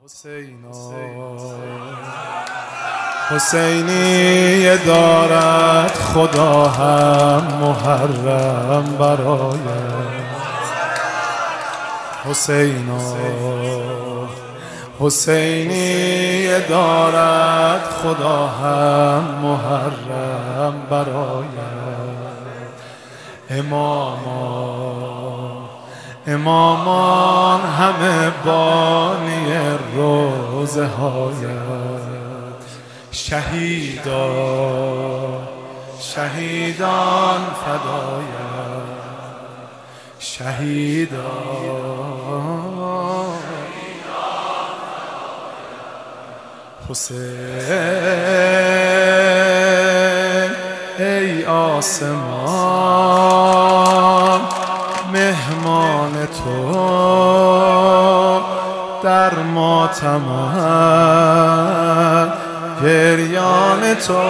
حسینی دارد خدا هم محرم برایت. حسینی دارد خدا هم محرم برایت. امامان همه بانی روزه هایت. شهیدان فدایت. حسین ای آسمان مهمان تو در ماتم گریان تو.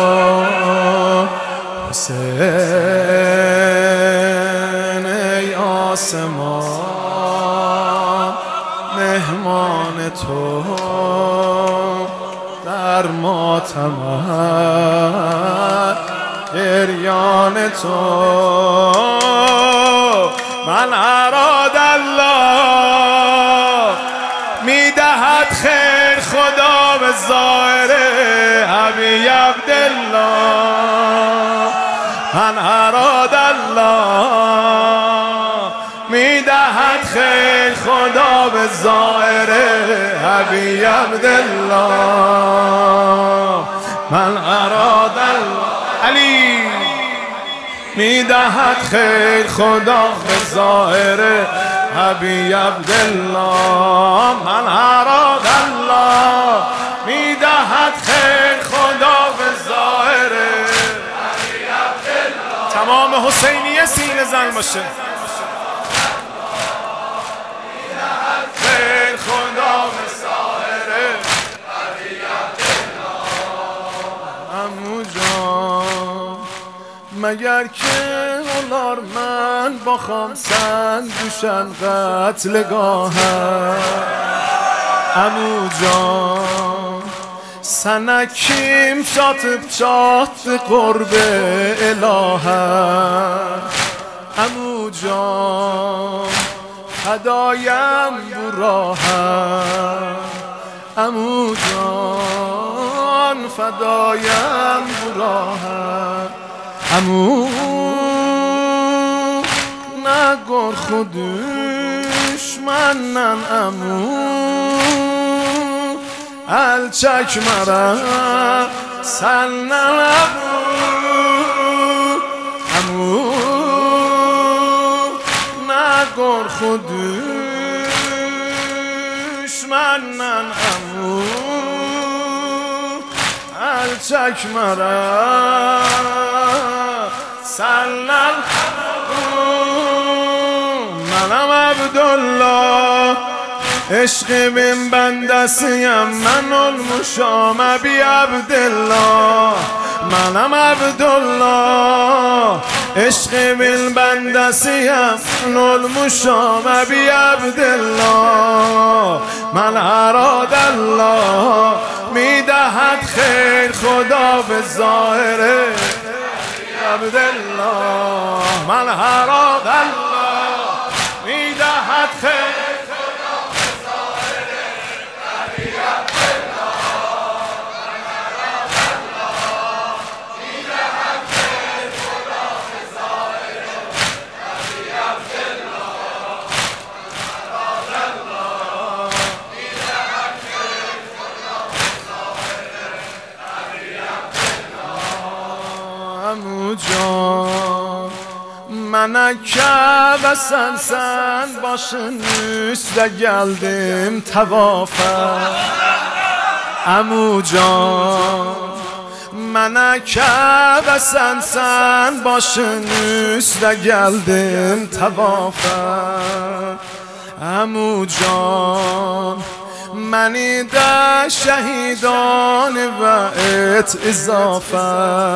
حسین ای آسمان مهمان تو در ماتم گریان تو. من اراد الله میدهد خیر خدا به ظاهر ابی عبدالله. من اراد الله میدهد خیر خدا به ظاهر ابی عبدالله. من اراد الله علی میدهد خیر خدا به ظاهر ابی عبدالله. من اراد الله میدهد خیر خدا به ظاهر ابی عبدالله. تمام حسینیه سینه زن باشه. میدهد خیر خدا به ظاهر ابی عبدالله. عمو جان مگر که من با خامسن دوشن قتلگاهم. عمو جان سنکیم شات قرب الهم. عمو جان فدایم براهم. عمو جان فدایم براهم. عمو نگر خودش منن امو الچک مرا سنن امو نگر خودش منن امو الچک مرا سنن. منم عبدالله عشق بین بندسیم من المشام ابی عبدالله. منم عبدالله عشق بین بندسیم من المشام ابی عبدالله. من اراد الله میدهد خیر خدا به ظاهر عبدالله. من اراد الله میدهد خیر خدا به ظاهر ابی عبدالله. من اراد الله میدهد خیر خدا به ظاهر ابی عبدالله. من اراد الله میدهد خیر خدا به ظاهر ابی عبدالله. عمو جان منکه ve sen başın üstte geldim tavafa. Amu can meneke ve sen başın üstte geldim tavafa. Amu can منی ده شهیدان و ات اضافه.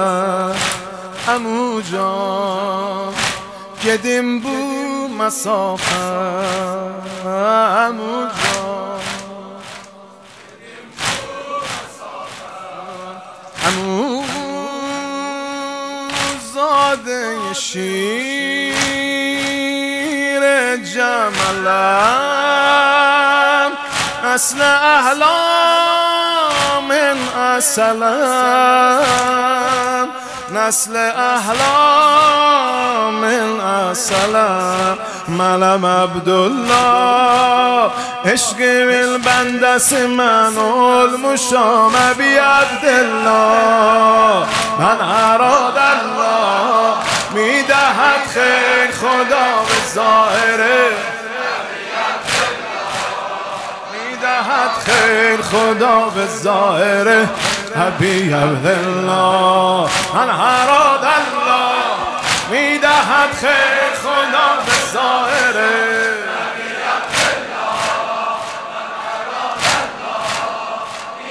عمو جان گدیم بو مسافه. عمو جان باده شیر جملم اصل احلام اصلم نسل احلام اصلم منم عبدالله عشق بندس من المشام بی عبدالله من اراد الله میدهد خیر خدا به ظاهره میدهد خیر خدا به ظاهره ابی عبدالله من اراد الله میدهد خیر خدا به ظاهره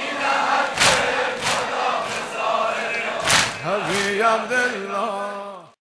ابی عبدالله